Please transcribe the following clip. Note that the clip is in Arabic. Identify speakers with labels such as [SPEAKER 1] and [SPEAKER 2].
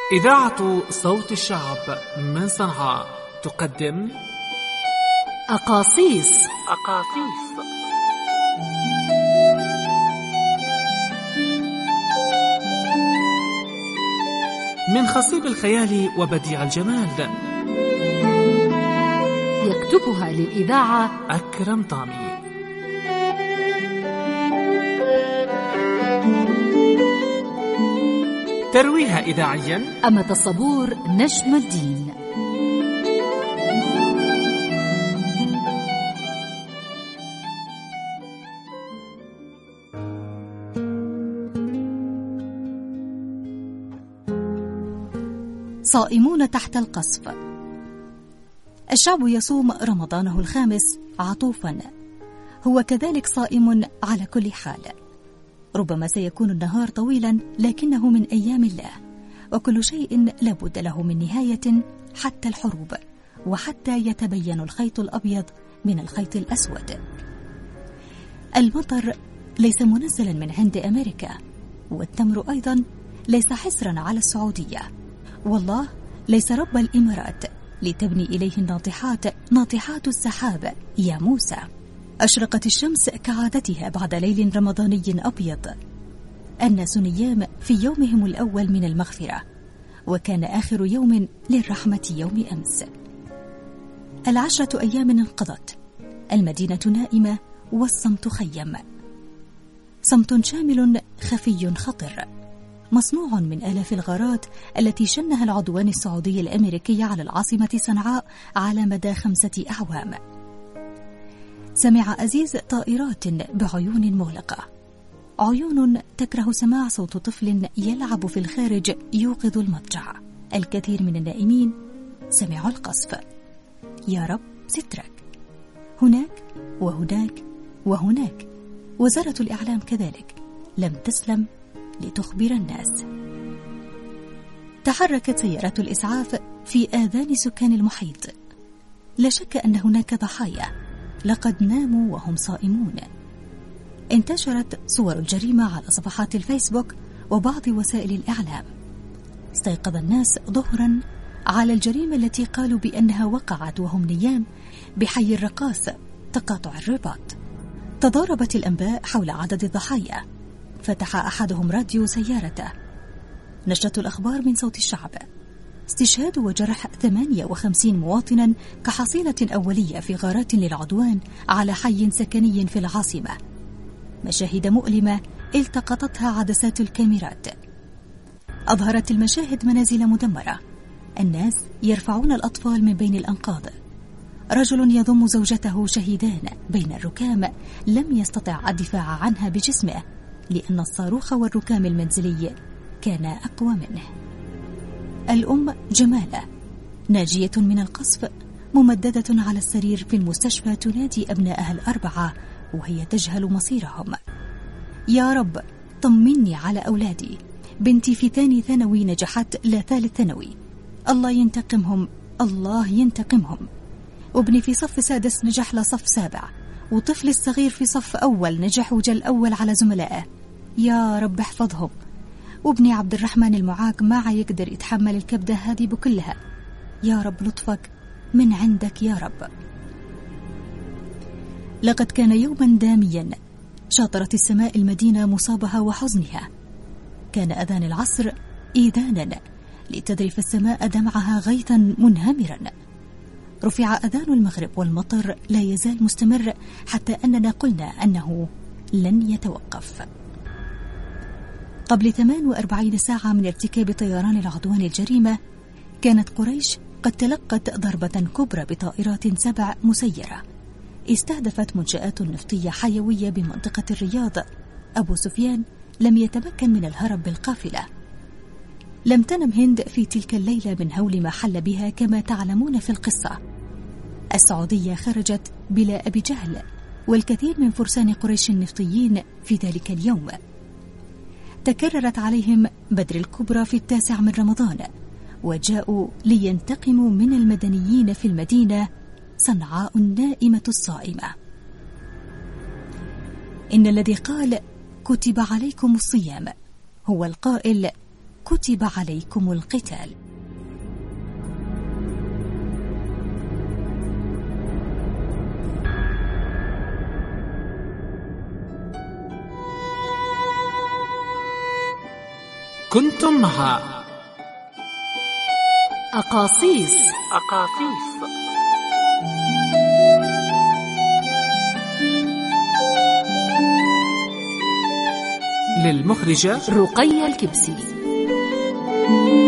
[SPEAKER 1] إذاعة صوت الشعب من صنعاء تقدم
[SPEAKER 2] أقاصيص
[SPEAKER 1] من خصيب الخيال وبديع الجمال،
[SPEAKER 2] يكتبها للإذاعة
[SPEAKER 1] أكرم طامي. ترويها إذاعيا
[SPEAKER 2] أمة الصبور نجم الدين. صائمون تحت القصف. الشعب يصوم رمضانه الخامس عطوفا، هو كذلك صائم على كل حال. ربما سيكون النهار طويلا لكنه من أيام الله، وكل شيء لابد له من نهاية، حتى الحروب، وحتى يتبين الخيط الأبيض من الخيط الأسود. المطر ليس منزلا من عند أمريكا، والتمر أيضا ليس حسرا على السعودية، والله ليس رب الإمارات لتبني إليه ناطحات السحاب يا موسى. أشرقت الشمس كعادتها بعد ليل رمضاني أبيض. الناس نيام في يومهم الأول من المغفرة، وكان آخر يوم للرحمة يوم أمس. 10 أيام انقضت، المدينة نائمة والصمت خيم، صمت شامل خفي خطر، مصنوع من آلاف الغارات التي شنها العدوان السعودي الأمريكي على العاصمة صنعاء على مدى 5 أعوام. سمع أزيز طائرات بعيون مغلقة، عيون تكره سماع صوت طفل يلعب في الخارج يوقظ المضجع. الكثير من النائمين سمعوا القصف. يا رب سترك. هناك وهناك وهناك. وزارة الإعلام كذلك لم تسلم لتخبر الناس. تحركت سيارات الإسعاف في آذان سكان المحيط. لا شك أن هناك ضحايا لقد ناموا وهم صائمون. انتشرت صور الجريمة على صفحات الفيسبوك وبعض وسائل الإعلام. استيقظ الناس ظهرا على الجريمة التي قالوا بأنها وقعت وهم نيام بحي الرقاص تقاطع الرباط. تضاربت الأنباء حول عدد الضحايا. فتح أحدهم راديو سيارته. نشرة الأخبار من صوت الشعب: استشهاد وجرح 58 مواطنا كحصيلة أولية في غارات للعدوان على حي سكني في العاصمة. مشاهد مؤلمة التقطتها عدسات الكاميرات. أظهرت المشاهد منازل مدمرة، الناس يرفعون الأطفال من بين الأنقاض. رجل يضم زوجته شهيدان بين الركام لم يستطع الدفاع عنها بجسمه، لأن الصاروخ والركام المنزلي كان أقوى منه. الأم جمالة ناجية من القصف ممددة على السرير في المستشفى تنادي أبنائها الأربعة وهي تجهل مصيرهم. يا رب طمني على أولادي، بنتي في 2 ثانوي نجحت لا 3 ثانوي، الله ينتقمهم الله ينتقمهم. وابني في صف 6 نجح لصف 7، وطفلي الصغير في صف أول نجح وجل أول على زملائه، يا رب احفظهم. وابني عبد الرحمن المعاق ما يقدر يتحمل الكبدة هذه بكلها، يا رب لطفك من عندك يا رب. لقد كان يوما داميا، شاطرت السماء المدينة مصابها وحزنها. كان أذان العصر إيذانا لتذرف السماء دمعها غيثا منهمرا. رفع أذان المغرب والمطر لا يزال مستمر حتى أننا قلنا أنه لن يتوقف. قبل 48 ساعة من ارتكاب طيران العدوان الجريمة، كانت قريش قد تلقت ضربة كبرى بطائرات 7 مسيرة استهدفت منشآت نفطية حيوية بمنطقة الرياض. أبو سفيان لم يتمكن من الهرب بالقافلة. لم تنم هند في تلك الليلة من هول ما حل بها كما تعلمون في القصة. السعودية خرجت بلا أبي جهل والكثير من فرسان قريش النفطيين في ذلك اليوم. تكررت عليهم بدر الكبرى في 9 من رمضان، وجاءوا لينتقموا من المدنيين في المدينة صنعاء النائمة الصائمة. إن الذي قال كتب عليكم الصيام هو القائل كتب عليكم القتال.
[SPEAKER 1] كنتم مع
[SPEAKER 2] أقاصيص
[SPEAKER 1] للمخرجة
[SPEAKER 2] رقية الكبسي.